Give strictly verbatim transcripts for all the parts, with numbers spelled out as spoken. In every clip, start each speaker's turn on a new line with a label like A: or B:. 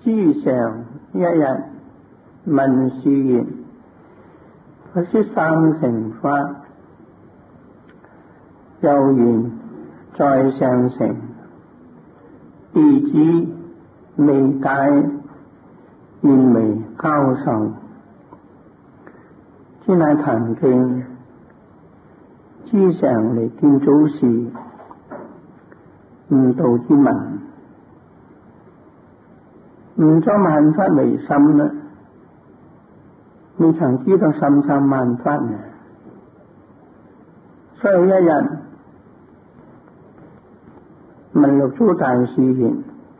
A: 諸常一日問是言：不識三乘法，又言在上乘，弟子未解，願為教授。先係談經，諸常嚟見祖師，悟道之問。悟咗萬法唯心啦，未曾知道心生萬法呢。所以一日問六祖大師言：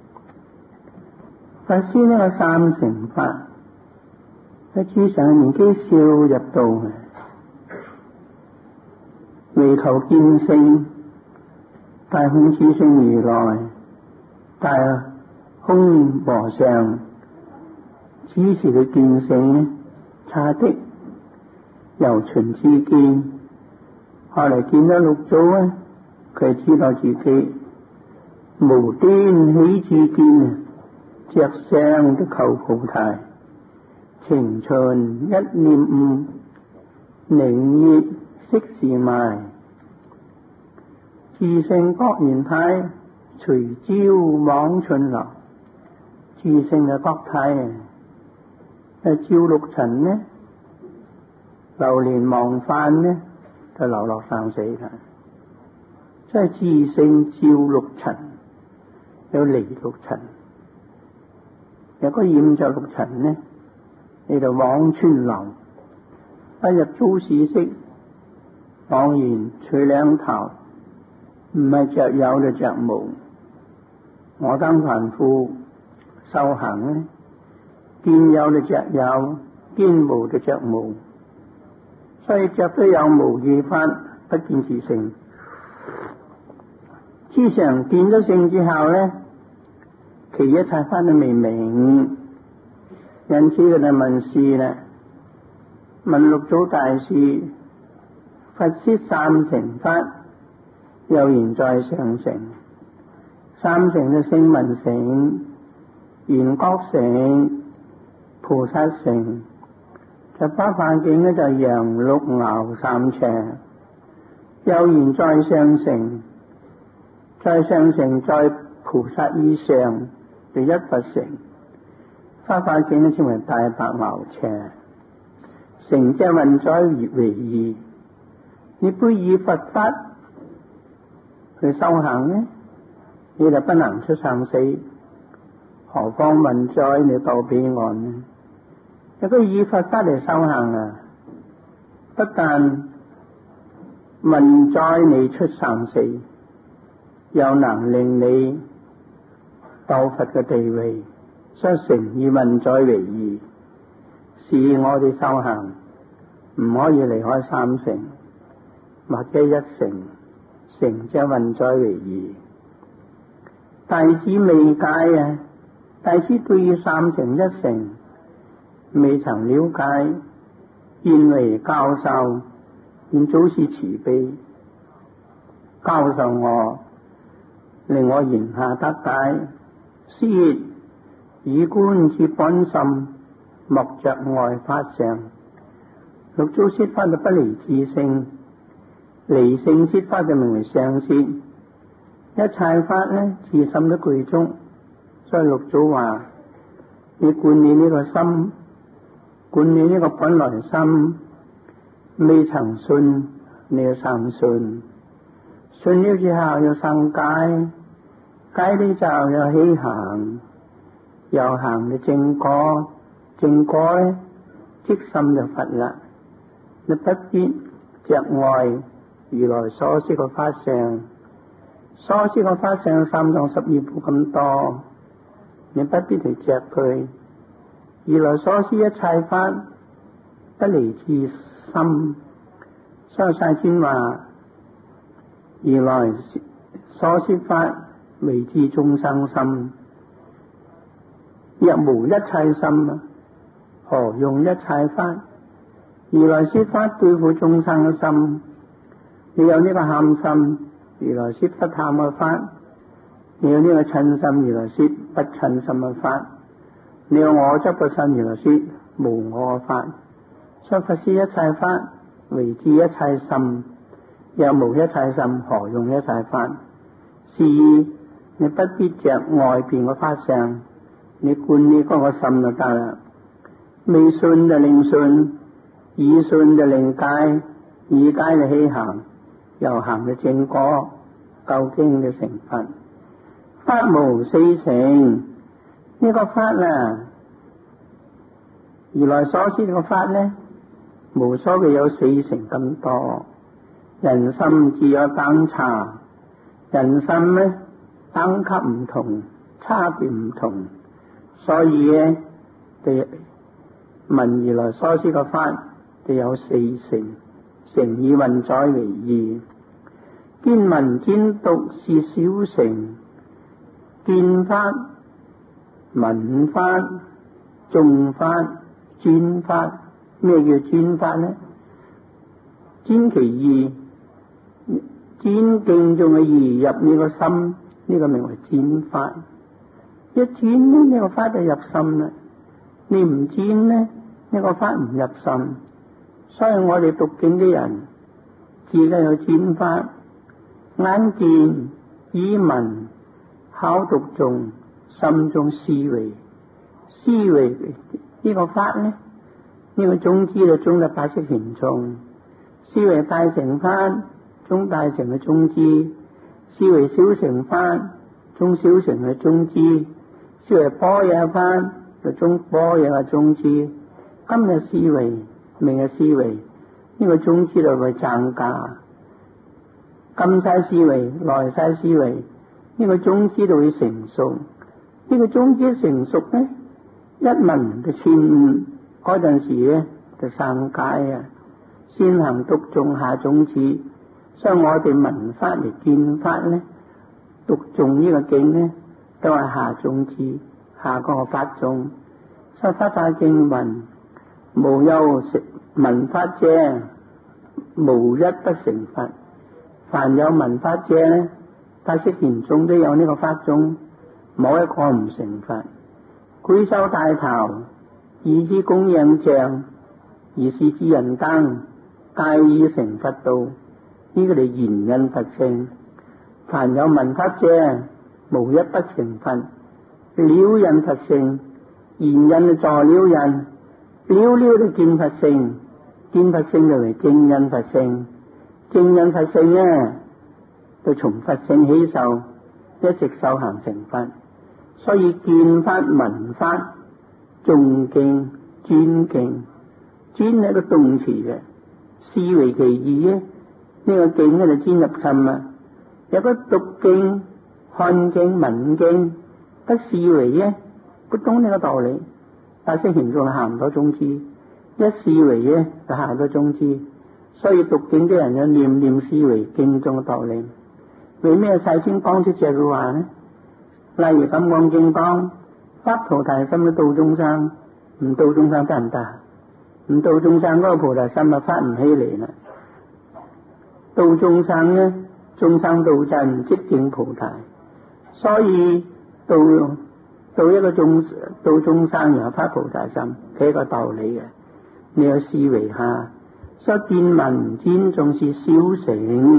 A: 法師呢個三乘法喺諸常年紀少入道嘅，為求見性，大空智勝如來，大空和尚指示佢見性呢，差的由循之見，後嚟見咗六祖咧，佢知道自己無端起之見啊，着相都求菩提，情循一念悟，寧熱息時賣，自性覺然態，隨朝往巡流。自性嘅覺態啊，係照六塵呢，流連忘返呢，就流落生死啦。即係自性照六塵，有離六塵，有個染着六塵呢，你就往川流，不入祖師識，枉然取兩頭，唔係着有就着無。我當凡夫修行呢，見有就着有，見無就着無，所以着咗有無二法，不見自性。諸常見咗性之後呢，其一切法都未明，因此佢就問師啦，問六祖大師：佛說三乘法，又言在上乘。三乘就聲聞乘、緣覺乘、菩薩乘。十八法境呢，就羊鹿牛三乘。又言在上乘，在上乘在菩薩以上，就一佛乘。法法境呢，稱為大白牛車。乘即係運載為義，你非以佛法去修行呢，你就不能出生死，何況運載你到彼岸呢？如果以佛法嚟修行啊，不但運載你出生死，又能令你到佛嘅地位，所以乘以運載為義，是我哋修行唔可以離開三乘，或者一乘，乘即運載為義。弟子未解啊，弟子對於三乘一乘未曾了解，願為教授，願祖師慈悲教授我，令我言下得解。師曰：以觀之本心，莫着外法相。六祖說法就不離自性，離性說法就名為上師。一切法呢，自心都具足，所以六祖話：你觀念呢個心，觀念呢個本來心，未曾信，你要生信，信了之後要生解，解了之後要起行，又行就正果，正果呢，即心就佛啦。你不必着外如來所說嘅法相。所知個法相三藏十二部咁多，你不必去着佢。如來所知一切法，不離自心。所以世尊話：如來所說法，唯至眾生心。若無一切心，何用一切法？如來說法對付眾生嘅心，你有呢個喊心。如來說不貪嘅法，你有呢個瞋心；如來說不瞋心嘅法， 了我執嘅身，原來說無我法，所以佛說一切法為至一切心，若無一切心，何用一切法？是你不必着外邊嘅法相，你觀你嗰個心就得啦。未信就令信，已信就令解，已解就起行，由行就正果，究竟嘅成佛。法無四成，呢、這個法啦，如來所說嘅法呢，無所謂有四成咁多。人心自有等差，人心呢等級唔同，差別唔同，所以呢，對聞如來所說嘅法，就有四成，成以運載為義。見聞見讀是小乘，見法、聞法、誦法、專法。咩叫專法呢？專其義，專敬重嘅義入呢個心，呢個名為專法。一專呢，呢個法就入心啦。你唔專呢，呢個法唔入心。所以我哋讀經啲人，自己有專法，眼見、耳聞、口讀誦，心中思維，思維呢個法呢，呢個種子就種得八識田中，思維大乘法，種大乘嘅種子；思維小乘法，種小乘嘅種子；思維般若法，就種般若嘅種子。今日思維，明日思維，呢個種子就會增加。今世思維，來世思維，呢個種子就會成熟。呢個種子成熟呢，一聞就串悟，嗰陣時咧就生解啊！先行讀誦下種子，所以我哋聞法嚟見法咧，讀誦呢個經咧，都係下種子，下個法種。所以法華經云：無有聞法者，無一不成佛。凡有聞法者咧，八識田中都有呢個法種，冇一個唔成佛。舉手帶頭，以之供養像，而是之人等，皆已成佛道。呢、這個嚟言印佛性。凡有聞法者，無一不成佛。了印佛性，言印助了印，了了就見佛性，見佛性就為正印佛性。正印佛性呢，就從佛性起受，一直受行成佛。所以見法、聞法、誦經、專敬，專係個動詞嘅，思維其義咧，呢、這個經咧就專入心啊。有個讀經、看經、聞經，不思維咧，不懂呢個道理，八識田中行唔到種子，一思維咧就行到種子。所以讀經啲人要念念思維經中嘅道理。為咩世尊講出這句話呢？例如咁講經講，發菩提心去度眾生，唔度眾生得唔得？唔度眾生嗰個菩提心啊發唔起嚟啦。度眾生呢，眾生度盡即證菩提。所以度度一個眾度眾生然後發菩提心，係一個道理嘅。你要思維下。所以見聞見誦是小乘，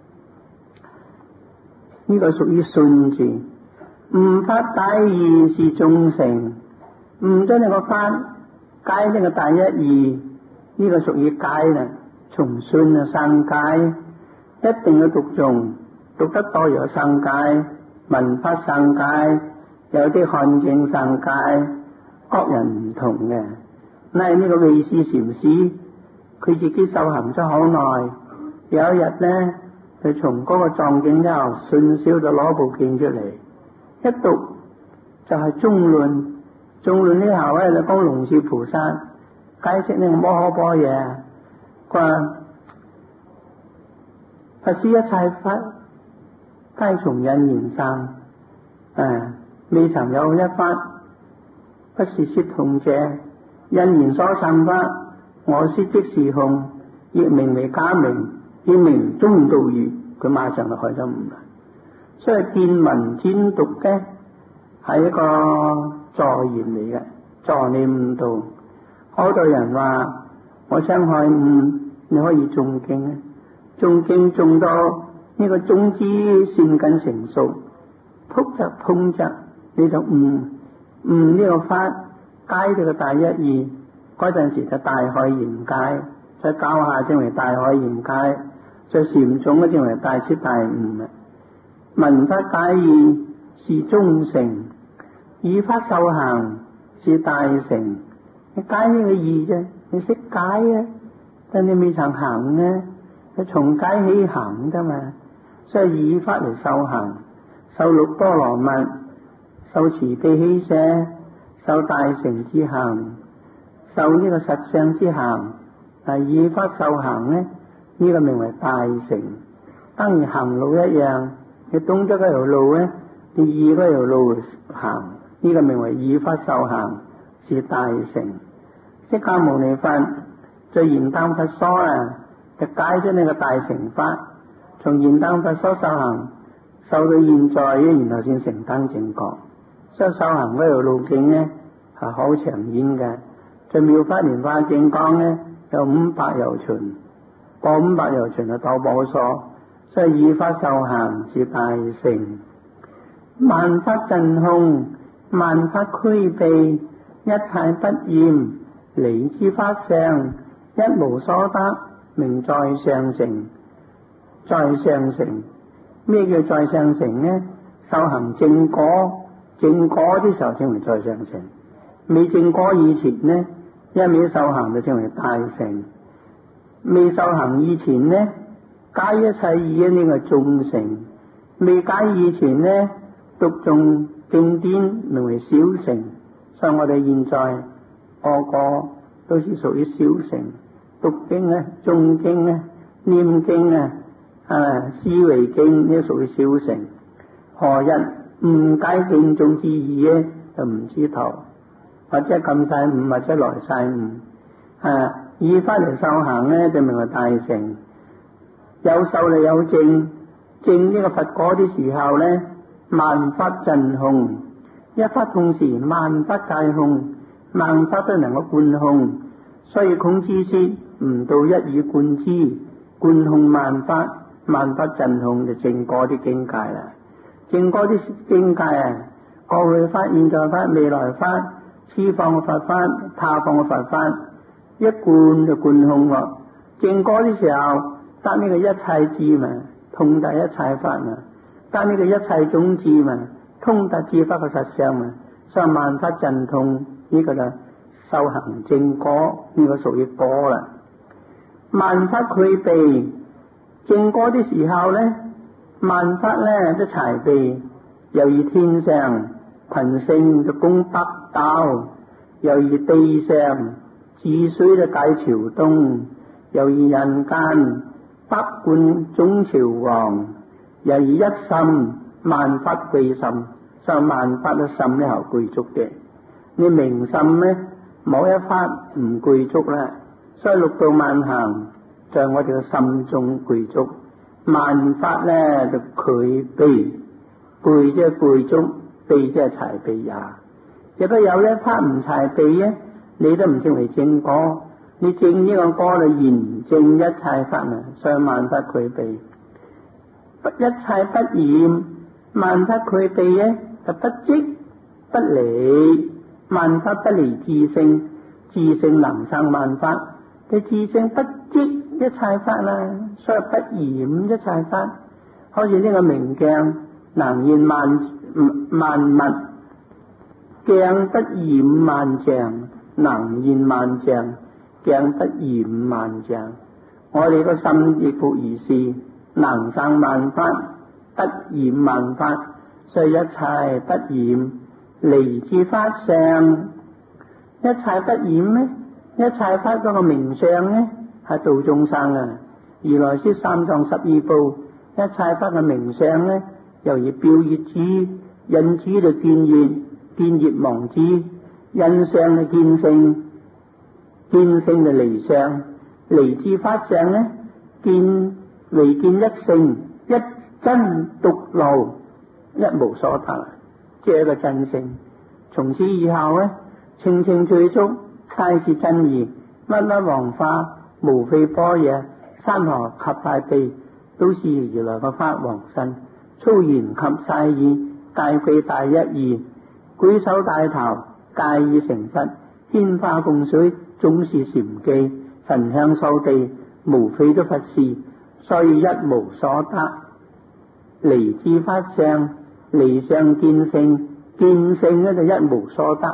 A: 呢、這個屬於信字。悟法解義是中乘，悟咗呢個法，解呢個第一義，呢、這個屬於解啦。從信啊生解，一定要讀誦，讀得多有生解，聞法生解，有啲看經生解，各人唔同嘅。例如呢個慧思禪師。佢自己修行咗好耐，有一日咧，佢從嗰個藏經之後，順手就攞部經出嚟，一讀就係中論。中論之後咧，就講龍樹菩薩解釋呢個摩訶般若，佢話佛說一切法，皆從因緣生，誒，未曾有一法不是說空者，因緣所生法。我說即是空，亦名為假名，亦名中道義。佢馬上就開咗悟啦。所以見聞見讀嘅係一個助言嚟嘅，助你悟道。好多人話我想開悟，你可以誦經啊，誦經誦到呢個種子善根成熟，撲着碰着你就悟悟呢個法，解到個大一義，嗰陣時就大海圓解，再教下正為大海圓解，再禪宗咧正為大徹大悟啊！聞法解義是中成，以法受行是大成。你解呢個義啫，你識解啊，但你未曾行啊，你從解起行噶嘛。所以以法嚟受行，受六波羅蜜，受慈悲喜捨，受大成之行，受呢個實相之行。係以法受行咧，呢、這個名為大成。當然行路一樣，你東咗嗰條路咧，你以嗰條路行，呢、這個名為以法受行，是大成。釋迦牟尼佛在燃燈佛所啊，就解咗呢個大成法。從燃燈佛所受行，受到現在咧，然後先成燈正覺。所以受行嗰條路徑咧係好長遠嘅。在妙法蓮華經講咧，有五百由旬，過五百由旬就到寶所。所以以法受行是大成。萬法盡空，萬法俱備，一切不厭，離之法相，一無所得，名在上乘。在上乘，咩叫在上乘呢？受行正果，正果啲時候稱為在上乘。未正果以前呢，一味受行就稱為大乘。未受行以前呢，解一切義呢個中乘。未解以前呢，讀誦經典名為小乘。所以我哋現在個個都是屬於小乘，讀經啊、誦經啊、念經啊。啊！思維經呢屬於小乘，何日誤解經中之義咧，就唔知頭，或者咁晒悟，或者來晒悟。啊！以法嚟受行咧，就名為大乘。有受嚟有證，證呢個佛果啲時候咧，萬法盡空，一法同時，萬法皆空，萬法都能夠觀空。所以孔子說唔到一以貫之，觀空萬法。萬法盡空就正果啲境界啦，正果啲境界啊，過去法、現在法、未來法，此方嘅佛法、他方嘅佛法，一觀就觀空喎。正果啲時候得呢個一切智嘛，通達一切法嘛，得呢個一切種智嘛，通達智法嘅實相嘛，所以萬法盡空呢個就修行正果，呢個屬於果啦。萬法俱備。正果啲時候咧，萬法咧都齊備，又如天上群星就供北斗，又如地上治水就解朝東，又如人間百官總朝王，又如一心萬法歸心，所以萬法都心呢後具足嘅。你明心咧，冇一法唔具足啦，所以六度萬行。在我哋嘅心中具足，萬法咧就俱備，具即係具足，備即係齊備也。如果有一法唔齊備咧，你都唔稱為正果。你正呢個果就言正一切法啊，所以萬法俱備，一切不染，萬法俱備咧就不積不離，萬法不離自性，自性能生萬法，你自性不積一切法啦，所以不染一切法。好似呢個明鏡能現萬萬物，鏡不染萬象，能現萬象，鏡不染萬象。我哋個心亦復如是，能生萬法，不染萬法，所以一切不染，離之法相。一切不染呢？一切法嗰個名相呢？係度眾生啊！如來說三藏十二部，一切法嘅名相咧，猶如表月珠，印珠就見月，見月忘珠；印相就見性，見性就離相。離之法相咧，見唯見一性，一真獨漏，一無所得，即係一個真性。 從此以後呢，清清最足，皆是真義，乜乜黃花，無非般若，山河及大地，都是如來嘅法王身，粗言及細意，皆非大一義，舉手帶頭，皆已成佛，煙花鳳水，總是禪機，焚香掃地，無非都佛事，所以一無所得。離知法相，離相見性，見性咧就一無所得。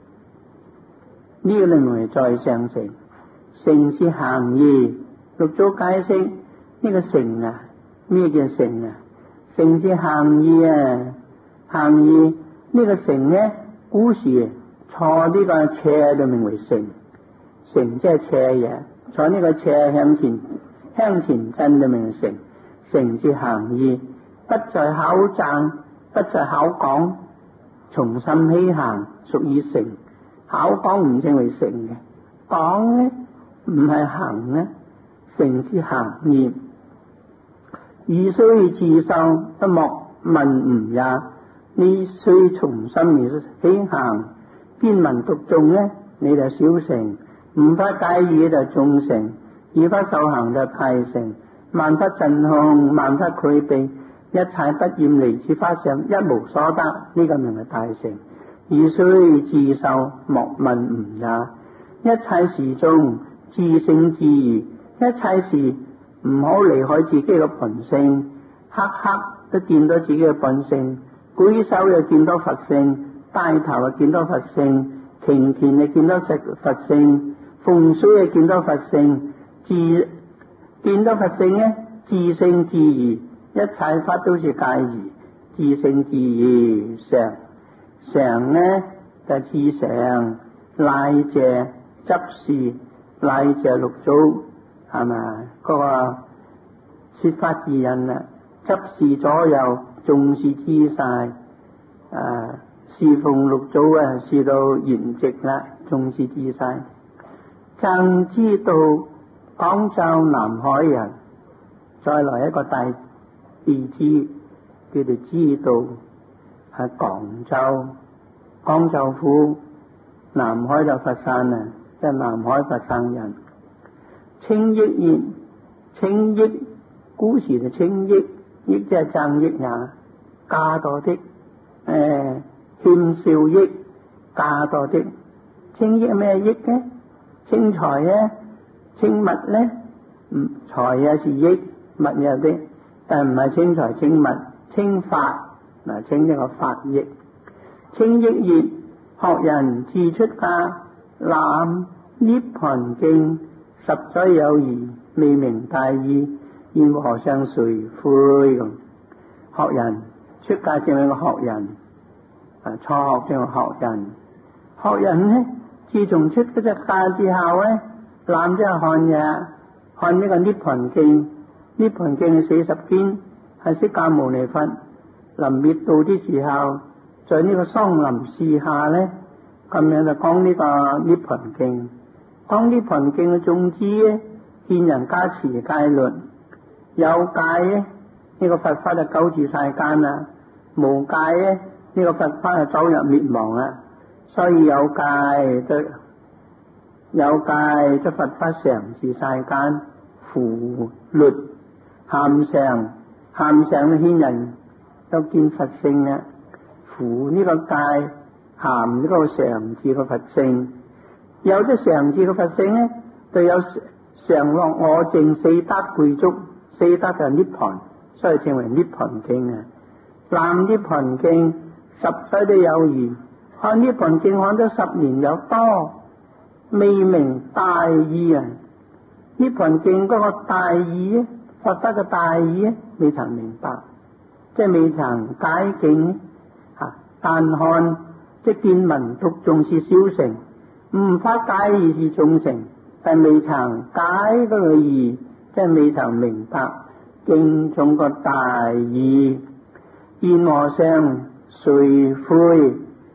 A: 呢個另外再上乘，乘是行義。六祖解釋呢個乘啊，咩叫乘啊？乘是行義啊，行義呢個乘呢，古時坐呢個車就名為乘，乘即係車嘢，坐呢個車向前向前進就名為乘。乘是行義，不在口讚，不在口講，從心起行，屬於乘。口講唔稱為乘嘅，講呢唔係行呢，乘是行義。二須自受，不莫問吾也。你須從心而起行，邊聞讀誦呢？你就小乘；唔不介意就中乘；而不受行就大乘。萬不盡空，萬不俱備，一切不厭離此法相，一無所得。呢、這個名係大乘。二須自受，莫問吾也。一切時中自性自如，一切時唔好離開自己嘅本性，刻刻都見到自己嘅本性，舉手又見到佛性，帶頭又見到佛性，擎田又見到佛性，風水又見到佛性，自見到佛性呢，自性自如，一切法都是皆如，自性自如常。常呢就自常，賴謝執事，賴謝六祖係咪？嗰個說法自人啊，執事左右，重視知晒，啊侍奉六祖啊，侍到圓寂啦，重視知晒。諍知道廣州南海人，再來一個大弟子叫做知道，喺廣州，廣州府南海就佛山啊，即係南海佛山人。稱益言，稱益古時就稱益，益即係讚益也，加多的，誒、呃、欠少益，加多的。稱益咩益呢？稱財咧，稱物咧，嗯，財啊是益，物有啲，但唔係稱財稱物，稱法嗱，稱呢個法益。稱益言，學人自出家，覽涅槃經，十載有餘，未明大義，現和尚垂悔咁。學人出家正係個學人，啊初學正係學人。學人呢，自從出咗家之後咧，攬咗看嘢，看呢個涅槃經。涅槃經係四十篇，係釋迦牟尼佛臨滅度啲時候，在呢個桑林樹下咧，咁樣就講呢個涅槃經。講涅槃經嘅宗旨咧，勸人家持戒律，有戒咧，呢、這個佛法就久住世間啦；無戒咧，呢、這個佛法就走入滅亡啦。所以有戒就有戒，即佛法常住世間。扶律喊上喊上勸人都見佛性啊！扶呢個戒，喊呢個常住嘅佛性。有啲常住嘅佛性咧，就有常樂我淨四德具足，四德就係涅槃，所以稱為涅槃經啊。覽涅槃經十載都有餘，看涅槃經看咗十年有多，未明大義啊！涅槃經嗰個大義咧，佛法嘅大義咧，未曾明白，即係未曾解經吓。但看即見聞讀誦是小乘，唔發解義是中乘，但未曾解嗰個義，即係未曾明白經中個大義。現和尚垂悔，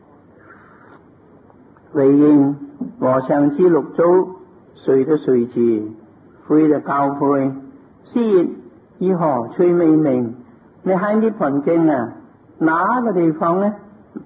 A: 回應和尚知六祖睡都睡住，悔就教誨。師以何趣未明？你喺涅槃經啊，哪個地方咧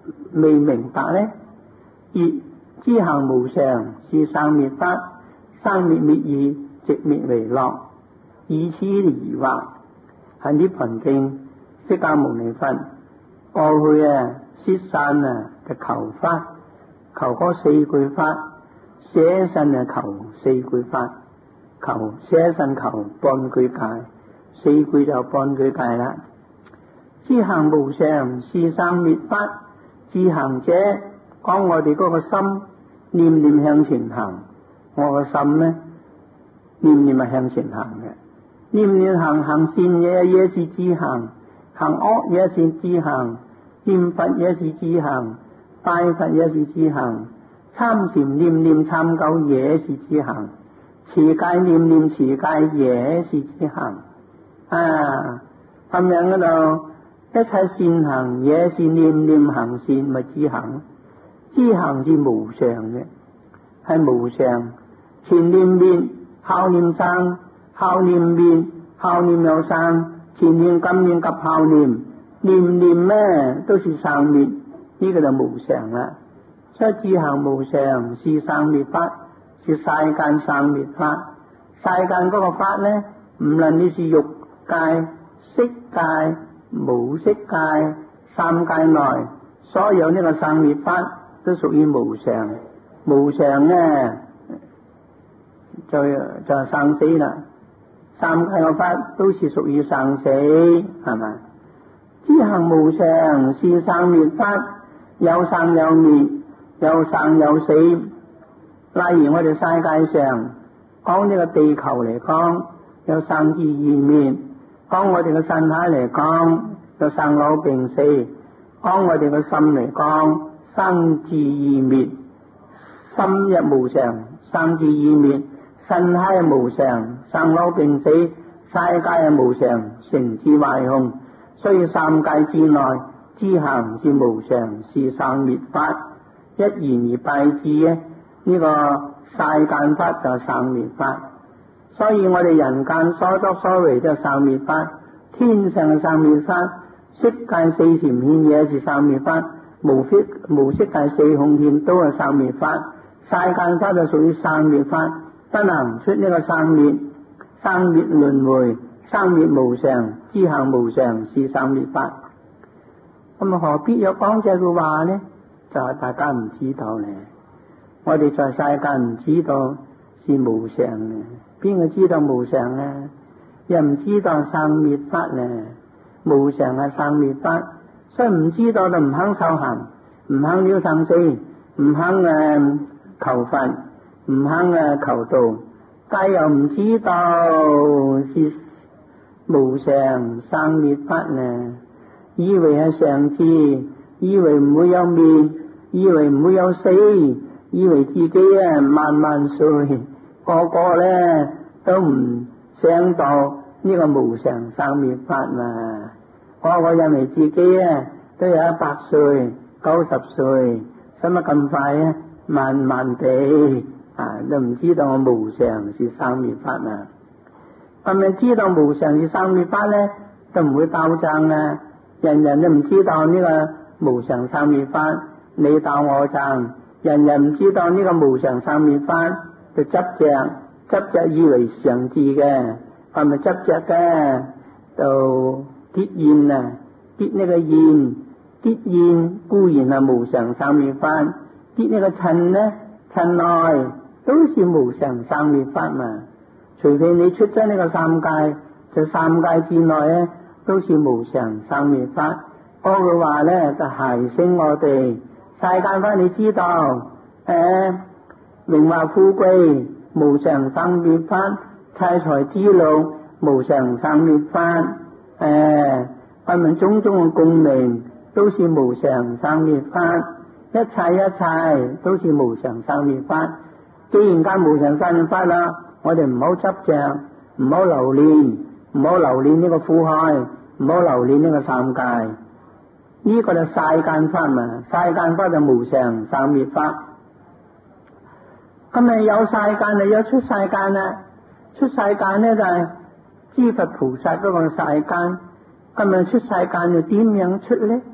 A: 未明白呢？而知行無常是生滅法，生滅滅異，寂滅為樂，以此疑惑。喺呢盤經，釋迦牟尼佛過去啊，雪山啊嘅求法，求嗰四句法，捨身啊求四句法，求捨身求半句戒，四句就半句戒啦。知行無常是生滅法，知行者講我哋嗰個心念念向前行，我個心呢念念係向前行嘅，念念行行善嘢也是知行，行惡也是知行，念佛也是知行，拜佛也是知行，參禪念念參究也是知行，持戒念念持戒也是知行。啊，咁樣嗰度一切善行也是念念行善，咪知行。知行是無常嘅，係無常，前念滅，後念生，後念滅，後念又生，前念今念及後念，念念咩都是生滅，呢、這個就無常啦。所以知行無常是生滅法，是世間生滅法。世間嗰個法呢，唔論你是欲界、色界、無色界、三界內，所有呢個生滅法都屬於無常。無常呢就就係生死啦。三界嘅法都是屬於生死，係咪？知行無常是生滅法，有生有滅，有生有死。例如我哋世界上講呢個地球嚟講，有生至異滅；講我哋嘅身體嚟講，有生老病死；講我哋嘅心嚟講，生至異滅。心亦無常，生至異滅；身體無常，生老病死；世界係無常，成至壞空。所以三界之內，知行是無常，是生滅法。一言而蔽之咧，呢、這個世間法就係生滅法。所以我哋人間所作所為就係生滅法，天上嘅生滅法，色界四禪獻也是生滅法，無色無色界四空天都係生滅法。世間法就屬於生滅法，不能出呢個生滅，生滅輪迴，生滅無常，知行無常是生滅法。咁啊，何必有講這句話呢？就係大家唔知道咧。我哋在世界唔知道是無常嘅，邊個知道無常啊？又唔知道生滅法咧，無常係生滅法，所以唔知道就唔肯修行，唔肯了生死，唔肯誒求佛，唔肯誒求道，但又唔知道是無常生滅法咧，以為係常智，以為唔會有滅，以為唔會有死，以為自己啊萬萬歲，個個咧都唔想到呢個無常生滅法嘛。個個認為自己啊都有一百歲、九十歲，使乜咁快啊？慢慢地啊，都唔知道我無常是生滅法啊。係咪知道無常是生滅法咧，都唔會鬥爭啊？人人都唔知道呢個無常生滅法，你鬥我爭。人人唔知道呢個無常生滅法，就執着，執着以為常智嘅，係咪執着嘅？就結怨啊，結呢個怨，結怨固然係無常生滅法，結呢個嗔呢，嗔愛都是無常生滅法嘛。除非你出咗呢個三界，就三界之內咧，都是無常生滅法。嗰句話咧就提醒我哋，世間法你知道，誒，榮華富貴無常生滅法，財財之樂無常生滅法，誒，我們種種嘅功名都是無常生滅法，一切一切都是無常生滅法。既然間無常生滅法啦，我哋唔好執着，唔好留戀，唔好留戀呢個苦海，唔好留戀呢個三界。呢、這個就世間法嘛，世間法就無常生滅法。咁咪有世間就有出世間啦，出世間咧就係知佛菩薩嗰個世間。咁咪出世間又點樣出咧？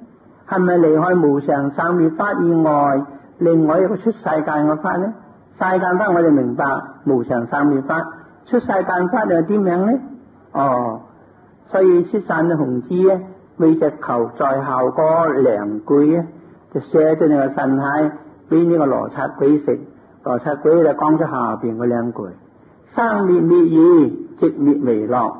A: 係咪離開無常生滅法以外另外一個出世間嘅法呢？世間法我哋明白，無常生滅法，出世間法又點樣呢？哦，所以雪山嘅雄知咧，為只求在後嗰兩句咧，就寫咗呢個神骸俾呢個羅剎鬼食，羅剎鬼就講咗下邊嗰兩句：生滅滅已，寂滅為樂。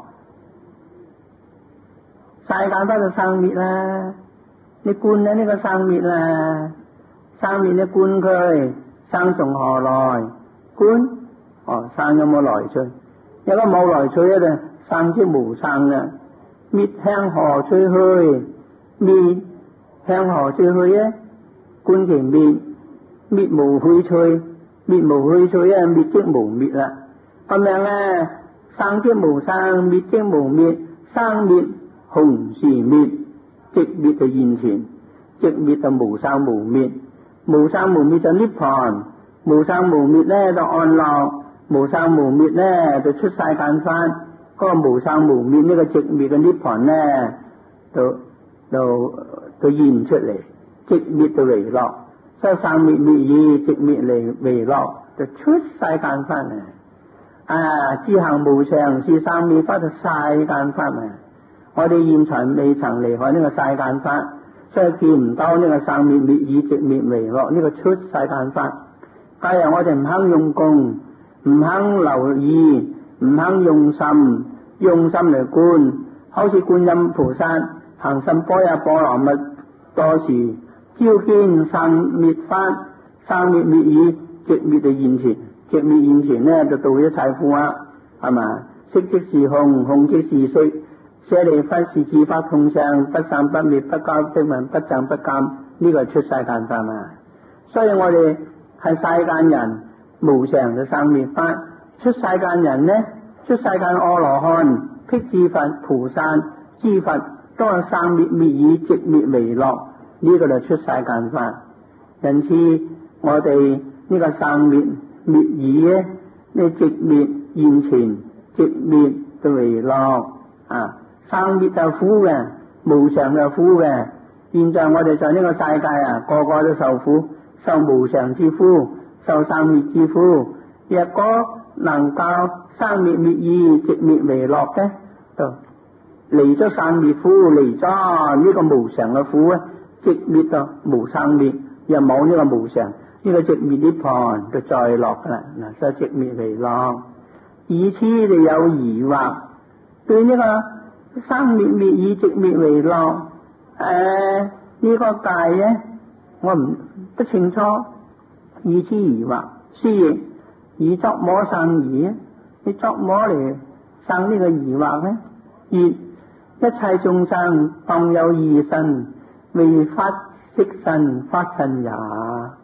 A: 世間法就生滅啦，你觀咗呢個生滅啦，生滅你觀佢，生從何來？觀，哦，生有冇來趣？如果冇來趣咧，就生之無生啦。滅向何處去？滅向何處去咧？觀其滅，滅無去趣，滅無去趣咧，滅即無滅啦。咁樣咧，生即無生，滅即無滅，生滅同時滅，寂滅就現前，寂滅就無生無滅，無生無滅就涅槃，無生無滅咧就安樂，無生無滅咧就出世間法。嗰個無生無滅呢個寂滅嘅涅槃咧，就就就現出嚟，寂滅就為樂，所以生滅滅已，寂滅嚟為樂，就出世間法啊！啊，自行無常是生滅法，就世間法啊！我哋現在未曾離開呢個世間法，所以見唔到呢個生滅滅已，寂滅為樂呢個出世間法。假如我哋唔肯用功，唔肯留意，唔肯用心，用心嚟觀，好似觀音菩薩行深般若波羅蜜多時，照見生滅法，生滅滅已，寂滅就現前，寂滅現前呢就度一切苦厄，係嘛？色即是空，空即是色，舍利弗是諸法空相，不生不滅，不交不違，不增不減，呢個係出世間法嘛。所以我哋係世間人，無常嘅生滅法。出世間人呢，出世間阿羅漢、辟支佛、菩薩、諸佛都係生滅滅已，寂滅為樂，呢個就出世間法。因此我哋呢個生滅滅已咧，呢寂滅現前，寂滅就為樂啊！生滅就苦嘅，無常就苦嘅。現在我哋在呢個世界啊，個個都受苦，受無常之苦，受生滅之苦。若果能夠生滅滅已，寂滅為樂嘅，就離咗生滅苦，離咗呢個無常嘅苦咧，寂滅就無生滅，又冇呢個無常，呢、這個寂滅涅槃就再樂噶啦。嗱，所以寂滅為樂。以此就有疑惑，對呢個生滅滅已，寂滅為樂，誒、呃、呢、這個界咧，我唔不清楚，以此疑惑，是以作魔生疑，你作魔嚟生呢個疑惑咧？而一切眾生當有二身，為法色身法身也。啊，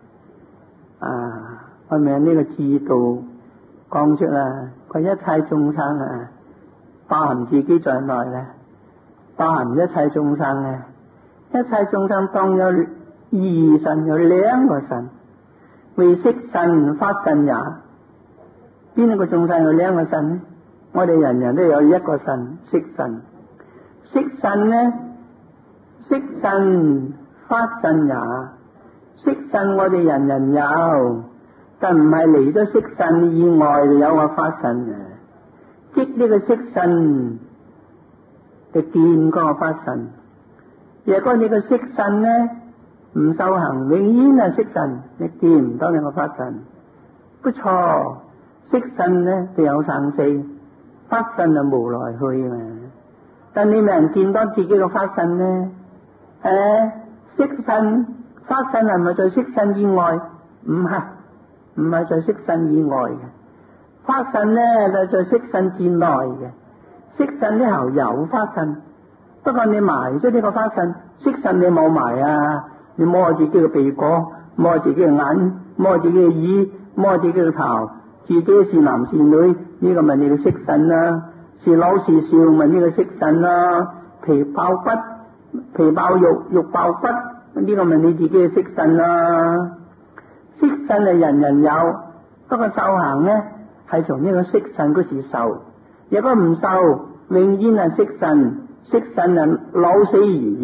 A: 係咪呢個智道講出啦？佢一切眾生啊，包含自己在內咧，包含一切眾生啊，一切眾生當有二身，有兩個身，為色身法身也。邊一個眾生有兩個身呢？我哋人人都有一個身，色身。色身呢？色身法身也。色身我哋人人有，但唔係離咗色身以外就有個法身嘅。即呢個色身就見嗰個法身。若果你個色身呢唔修行，永遠係色身，你見唔到你個法身。不錯。色身呢就有生死，法身就無來去嘛。但你未能見到自己個法身呢？誒、啊，色身、法身係咪在色身以外？唔係，唔係在色身以外嘅。法身呢就在色身之內嘅。色身呢後有法身，不過你埋咗呢個法身，色身你冇埋啊！你摸自己嘅鼻哥，摸自己嘅眼，摸自己嘅耳，摸自己嘅頭。自己是男是女，呢、這個咪你嘅色身啦；是老是少，咪呢個色身啦。皮包骨，皮包肉，肉包骨，呢、這個咪你自己嘅色身啦。色身係人人有，不過修行呢係從呢個色身嗰時受。如果唔受，永遠係色身，色身係老死如意，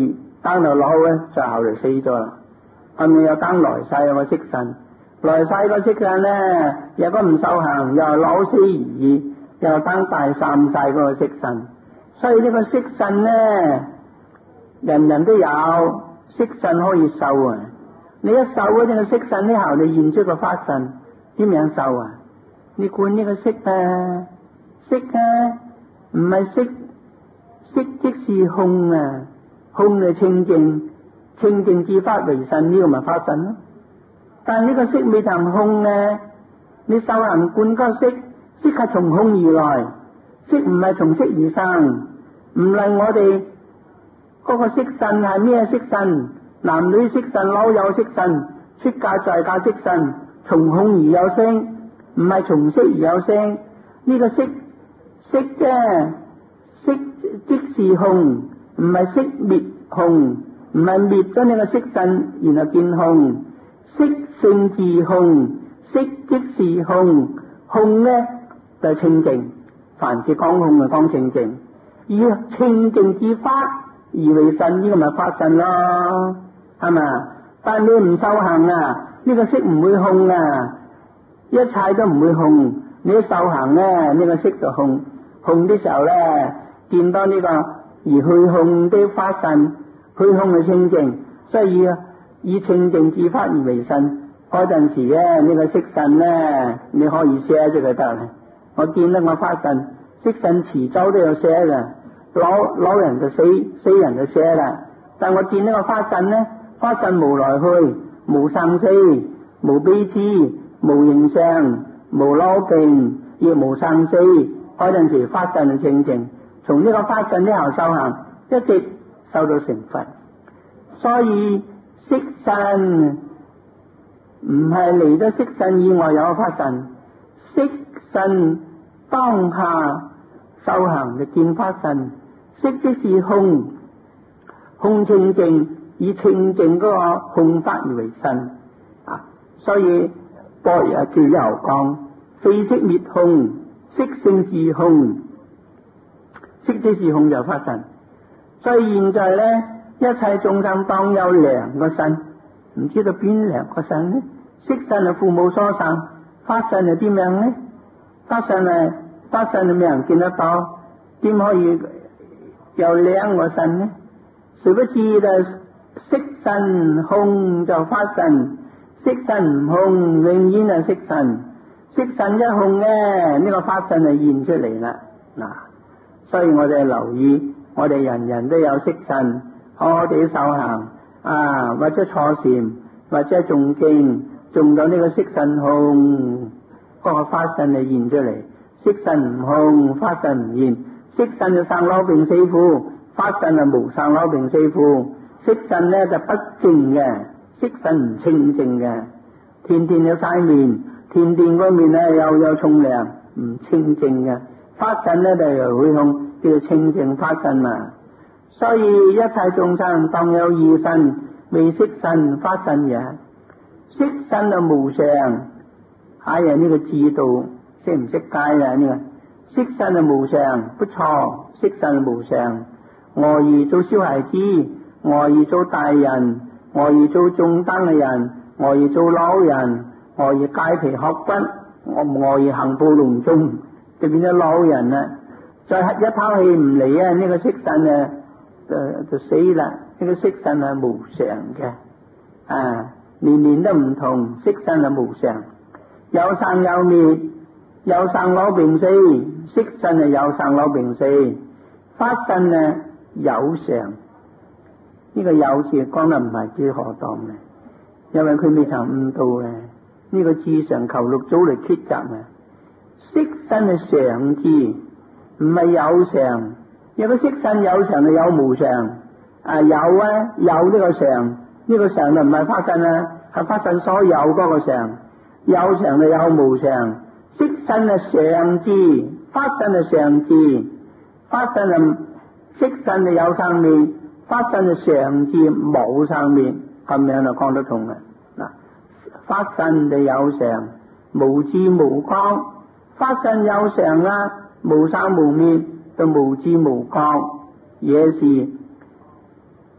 A: 生到老咧就後嚟死咗啦。後面又生來世有個色神，來世個色神咧有個唔修行，又老死而已，又生第三世嗰個色神。所以呢個色神咧，人人都有色神可以受啊！你一受嗰啲個色神之後，你現出個法神，點樣受啊？你管呢個色啊，色啊，唔係色，色即是空啊，空就清淨，清淨之法為神，呢個咪法神咯。但係呢個色未曾空咧，你受行觀嗰個色，色係從空而來，色唔係從色而生，唔論我哋嗰個色神係咩色神，男女色神、老幼色神、出家在家色神，從空而有聲，唔係從色而有聲。呢、這個色色啫，色即是空，唔係色滅空，唔係滅咗呢個色神然後見空。色性自空，色即是空，空咧就係清淨。凡是講空就講清淨，以清淨之法而為神，呢、這個咪法神咯，係嘛？但係你唔修行啊，呢、這個色唔會空啊，一切都唔會空。你一修行咧，呢、這個色就空。空的時候咧，見到呢個而去空的法神，去空嘅清淨，所以以清淨之法而為神。嗰陣時咧，呢、這個色神咧，你可以寫咗佢得啦。我見到我法神，色神遲早都有寫噶，老老人就死，死人就寫啦。但我見呢個法神咧，法神無來去，無生死，無悲痴，無形相，無老病，亦無生死。嗰陣時法神就清淨，從呢個法神之後修行，一直修到成佛。所以色神唔係離咗色神以外有個法神，色神當下修行就見法神。色即是空，空清淨，以清淨嗰個空法而為神啊！所以般若叫又講非色滅空，色性自空，色即是空就法神。所以現在咧，一切眾生當有兩個神，唔知道邊兩個神呢？色神係父母所生，法神係點樣呢？法神係法神係未人見得到，點可以有兩個神呢？誰不知道色神空就法神，色神唔空永遠係色神。色神一空咧，呢、這個法神就現出嚟啦。嗱，所以我哋留意，我哋人人都有色神，我哋修行啊，或者坐禪，或者誦經，誦到呢個色神空，嗰、那個法神就現出嚟。色神唔空，法神唔現。色神就生老病死苦，法神就無生老病死苦。色神咧就不淨嘅，色神唔清淨嘅，天天有曬面，天天嗰面咧又有沖涼，唔清淨嘅。法神咧就又會空，叫做清淨法神嘛。所以一切眾生當有二神，為色神、法神也。色神就無常，哎呀呢個知道識唔識解啊？呢個色神就無常，不錯，色神無常。我兒做小孩子，我兒做大人，我兒做中等嘅人，我兒做老人，我兒戒皮學骨，我我兒行步隆中，就變咗老人啦。再一拋氣唔嚟啊！呢、這個色神啊，就就死啦。呢、這個色神係無常嘅，啊，年年都唔同。色神係無常，有生有滅，有生老病死。色神係有生老病死，法神啊有常。呢、這個有字講得唔係幾可當嘅，因為佢未曾悟到嘅。呢、這個字常求六祖嚟抉擇啊。色身係常字，唔係有常。有個色身有常就有無常啊，有啊有呢個常，呢、這個常就唔係法身啊，係法身所有嗰個常。有常就有無常。色身係常字，法身係常字。法身係色身就有生滅，法身係常字冇生滅，咁樣就講得通啦。嗱，法身就有常，無智無光。法身有常啦，無生無滅，就無智無光，也是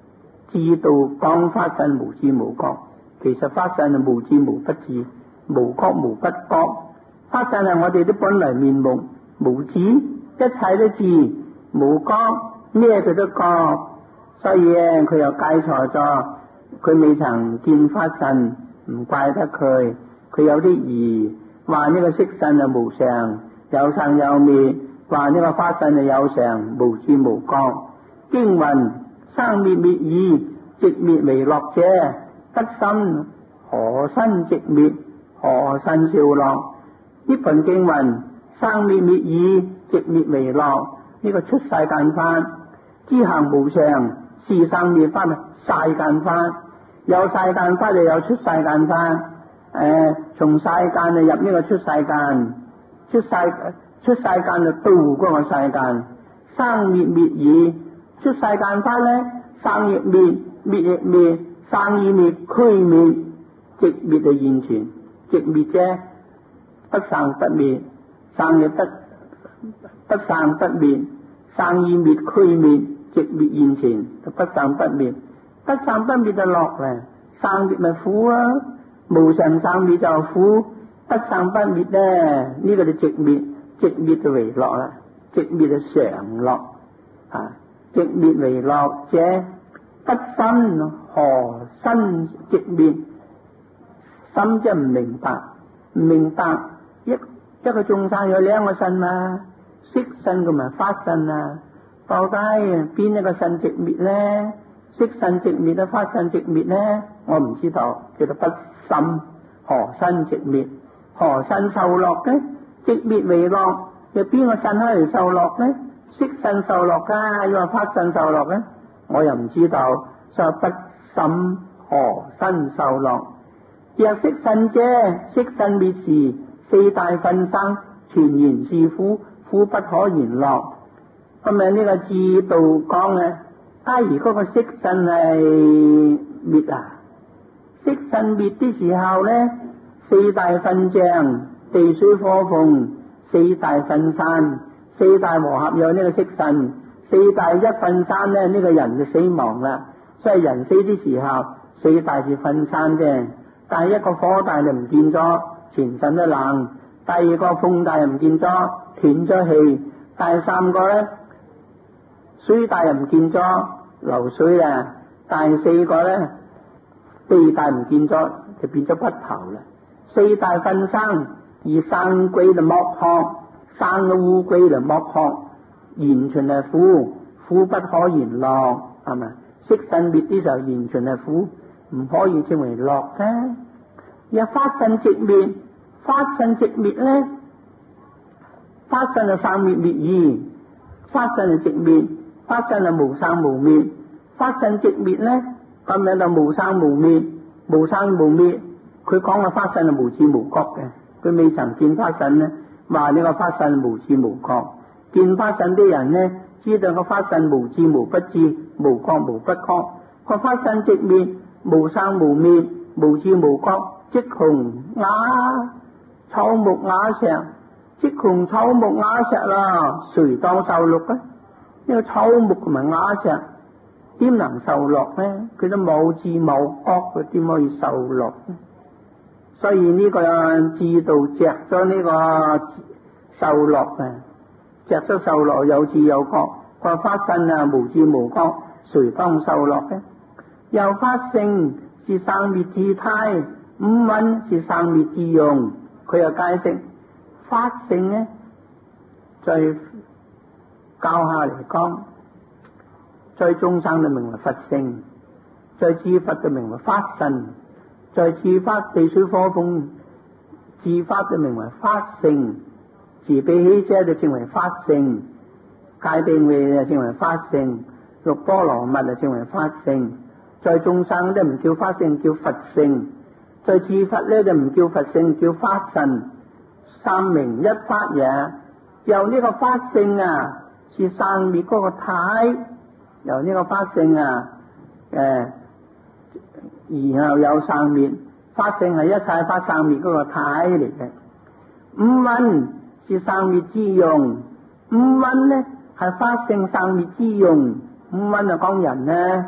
A: 智度講法身無智無覺，其實法身係無智無不智，無覺無不覺。法身係我哋啲本來面目，無智一切都智，無覺咩佢都覺。所以咧，佢又解錯咗，佢未曾見法身，唔怪得佢。佢有啲疑，話呢個色身係無常，有生有滅，話呢個法身係有常，無智無覺。經云生滅滅已，寂滅為樂者，得心何生寂滅，何生少樂？呢份經云生滅滅已，寂滅為樂，呢個出世間法，知行無常，是生滅法世間法，有世間法就有出世間法。誒、呃，從世間就入呢個出世間，出世出世間就度嗰個世間，生滅滅已。出世間法咧，生亦滅，滅亦滅，生亦滅，俱滅，寂滅就現前，寂滅啫，不生不滅，生亦不不生不滅，生亦滅，俱滅，寂滅現前，就不生不滅，不生不滅就樂咧，生滅咪苦啊，無常生滅就苦，不生不滅咧，呢、這個就寂滅，寂滅就為樂啦，寂滅就常樂啊。寂滅為樂者，不心何生寂滅？心即係唔明白，唔明白一一個眾生有兩個身嘛，色身同埋法身啊，到底邊一個身寂滅咧？色身寂滅啊，法身寂滅咧？我唔知道，叫做不心何生寂滅？何生受樂嘅？寂滅為樂，有邊個身可以受樂咧？色身受樂噶，又話法身受樂咧，我又唔知道，所以不心何生受樂？若色身者，色身滅時，四大分生，全然是苦，苦不可言樂。咁啊呢個智度講嘅，假如嗰個色身係滅啊，色身滅的時候咧，四大分障，地水火風，四大分散。四大和合有呢個色身，四大一分散咧，呢、這個人就死亡啦。所以人死啲時候，四大是分散啫。但係一個火大就唔見咗，全身都冷；第二個風大又唔見咗，斷咗氣；第三個咧水大又唔見咗，流水啊；第四個咧地大唔見咗，就變咗骨頭啦。四大分散而生歸就剝殼。生咗烏龜嚟剝殼，完全係苦，苦不可言樂，係咪？色身滅啲時候，完全係苦，唔可以稱為樂嘅。若法身寂滅，法身寂滅咧，法身就生滅滅已，法身就寂滅，法身就無生無滅，法身寂滅咧，咁樣就無生無滅，無生無滅。佢講嘅法身係無智無覺嘅，佢未曾見法身咧。話呢個法身無智無覺，見法身啲人呢，知道個法身無智無不智，無覺無不覺。個法身寂滅，無生無滅，無智無覺，即窮瓦草木瓦石，即窮草木瓦石啦，誰當受樂啊？呢個草木同埋瓦石點能受樂呢？佢都冇智冇覺，佢點可以受樂呢？所以呢個智度着咗呢個受樂啊，着咗受樂有智有覺，個法身啊無智無覺，誰當受樂呢？又法性是生滅之態，五蘊是生滅之用。佢又解釋法性呢，在教下嚟講，在眾生就名為佛性，在智佛就名為法身。在自法地水火風，自法就名為法性，自悲喜捨就稱為法性，界定位就稱為法性，六波羅蜜就稱為法性。在眾生咧唔叫法性，叫佛性；在自法咧就唔叫佛性，叫法身。三名一法也。由呢個法性啊，是生滅嗰個體；由呢個法性啊，誒、呃。然後有生滅，法性係一切法生滅嗰個體嚟嘅。五蘊是生滅之用，五蘊呢係法性生滅之用。五蘊就講人呢，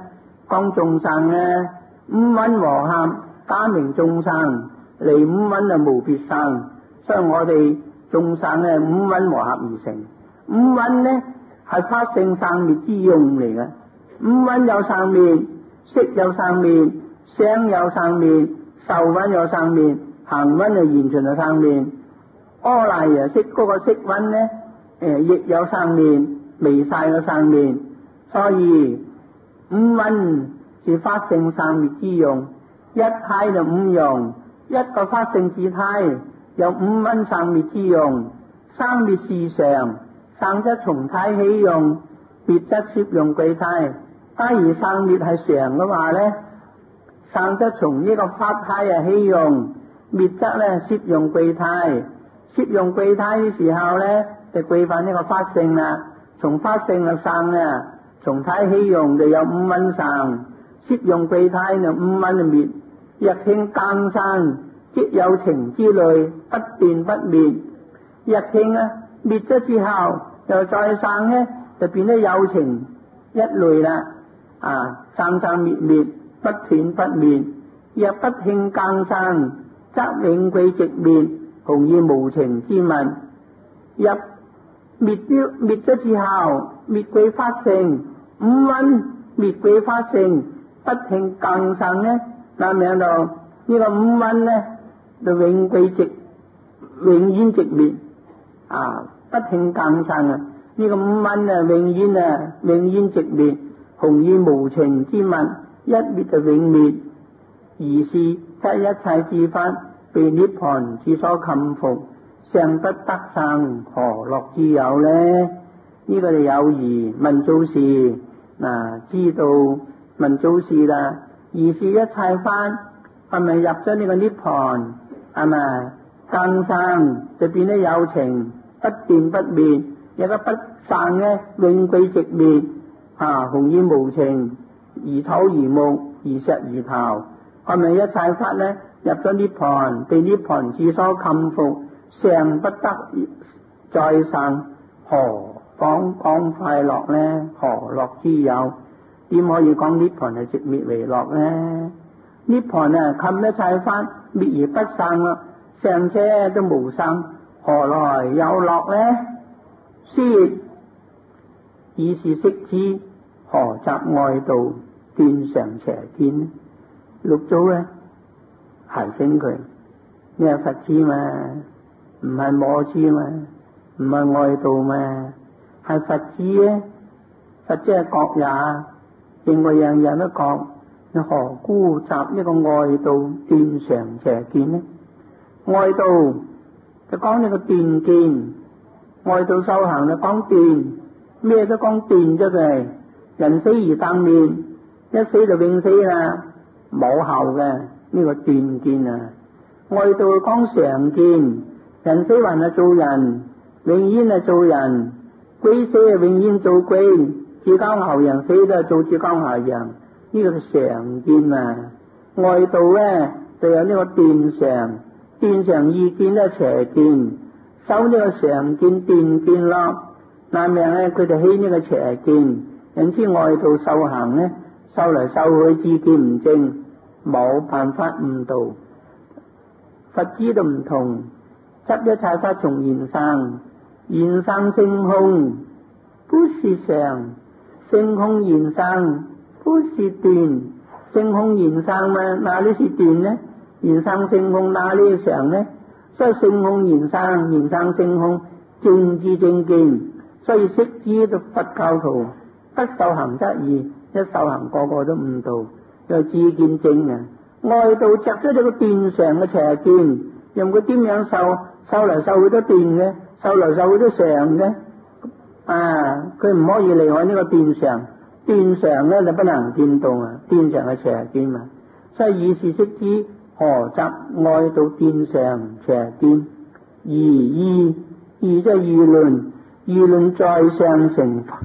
A: 講眾生咧，五蘊和合，假名眾生，離五蘊就無別生。所以我哋眾生咧，五蘊和合而成。五蘊咧係法性生滅之用嚟嘅。五蘊有生滅，色有生滅，聲有生滅，受蘊有生滅，行蘊就完全係生滅。阿賴耶識嗰個色蘊咧，誒亦有生滅，微細嘅生滅。所以五蘊是法性生滅之用，一體就五用，一個法性自體有五蘊生滅之用。生滅是常，生則從體起用，滅則攝用具體。假如生滅係常嘅話咧，生則從呢個法體啊起用，滅則咧攝用具體。攝用具體嘅時候咧，就歸返呢個法性啦。從法性嘅生啊，從體起用就有五蘊生，攝用具體就五蘊就滅。日興更生，即有情之類，不斷不滅。日興啊，滅咗之後又再生咧，就變咗有情一類啦。啊，生生滅滅，不斷不滅。若不興更生，則永貴寂滅，紅葉無情之物。入滅咗滅咗之後，滅歸法性，五蘊滅歸法性，不興更生咧，那名到呢個五蘊咧，就永貴寂，永遠寂滅。啊，不興更生啊！呢個五蘊啊，永遠啊，永遠寂滅，紅葉無情之物，一滅就永滅。如是則一切之法被涅槃之所禁服，尚不得生，何樂之有呢？呢、這個就有疑問祖師，嗱、啊，知道問祖師啦。如是一切法係咪入咗呢個涅槃？係咪更生就變咗有情，不斷不滅，有個不散嘅永貴寂滅。啊，紅葉無情，如草如木，如石如陶。係咪一切法咧入咗涅槃，被涅槃之所禁服，尚不得再生，何況講快樂咧？何樂之有？點可以講涅槃係寂滅為樂咧？涅槃啊，禁一切法滅而不生啦，尚且都無生，何來有樂咧？師以是識之，何習外道斷常邪見呢？六祖咧提醒佢，你係佛知嘛，唔係魔知嘛，唔係外道嘛，係佛知咧。佛即係覺也，認為人人都覺，你何故習呢個外道斷常邪見呢？外道就講呢個斷見，外道修行就講斷，咩都講斷咗佢。人死而等滅，一死就永死啦，冇後嘅呢、這個斷見啊。外道講常見，人死還係做人，永遠係做人；鬼死啊，永遠做鬼；至交後人死都係做至交後人，呢、這個係常見啊。外道咧就有呢個斷常，斷常意見咧邪見，修呢個常見斷見咯。那命咧佢哋起呢個邪見。因此外道修行咧，修嚟修去知見唔正，冇辦法悟道。佛知都唔同，執一切法從緣生，緣生性空，不是常；性空緣生，不是斷。性空緣生嘛，哪裡是斷呢？緣生性空，哪裡是常呢？所以性空緣生，緣生性空，正知正見。所以識知到佛教徒。不受行則易，一受行個個都悟道，又知見正啊！外道着咗呢個斷常嘅邪見，用佢點樣受？受嚟受去都斷嘅，受嚟受去都常嘅。啊！佢唔可以離開呢個斷常，斷常咧就不能見道啊！斷常係邪見啊！所以以是識之，何習外道斷常邪見？而義義即係議論，議論在上成佛。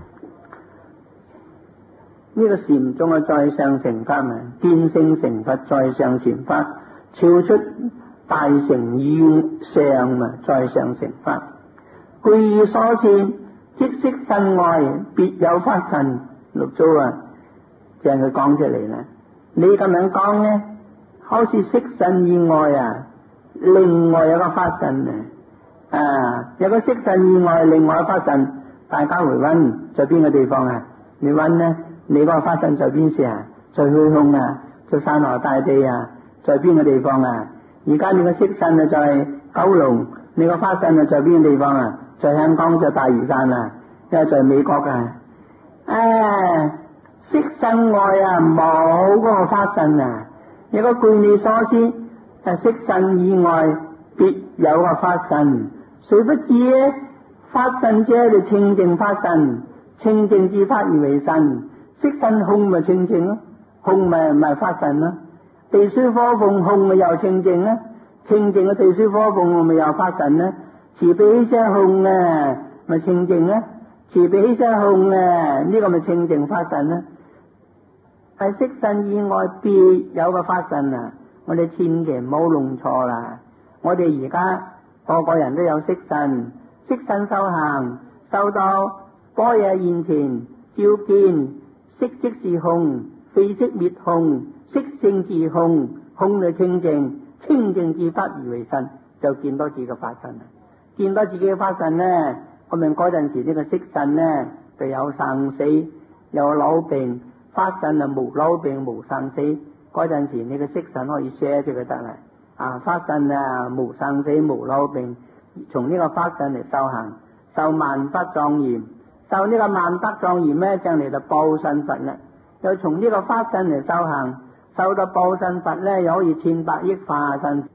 A: 呢個禪宗係在上成法啊，見性成佛在上成法，超出大乘以上啊，在上成法。據義所見，即識身外別有法神。六祖啊， 將佢講出嚟啦。你咁樣講咧，好似色身以外啊，另外有個法身啊，啊，有個色身以外另外法身，大家回溫在邊個地方啊？你溫咧，你嗰個法身在邊時啊？在虛空啊，在山河大地啊，在邊個地方啊？而家你個色身啊在九龍，你個法身啊在邊個地方啊？在香港，在大嶼山啊，因為在美國啊。誒，色身外啊冇嗰個法身啊，如果據你所知，誒色身以外別有個法身，誰不知咧？法身者就清淨法身，清淨之法而為身，色身空咪清淨咯，空咪唔係法身咯。地水火風空咪又清淨啦，清淨嘅地水火風咪又法身啦。慈悲起聲空啊，咪清淨啦。慈悲起聲空啊，呢、這個咪清淨法身啦。係色身以外別有個法身啊，我哋千祈唔好弄錯啦。我哋而家個個人都有色身，色身修行，修到般若現前，照見色即是空，非色滅空，色性自空，空就清淨，清淨之法而為身，就見到自己嘅法身。見到自己嘅法身呢，我明嗰陣時呢個色身呢就有生死，有老病，法身啊無老病無生死。嗰陣時你嘅色身可以寫出佢得啦。啊，法身啊無生死無老病，從呢個法身嚟修行，受萬法莊嚴，受呢個萬法莊嚴咧，將嚟就報身佛啦。又從呢個法身嚟修行，受到報身佛咧，又可以千百億化身。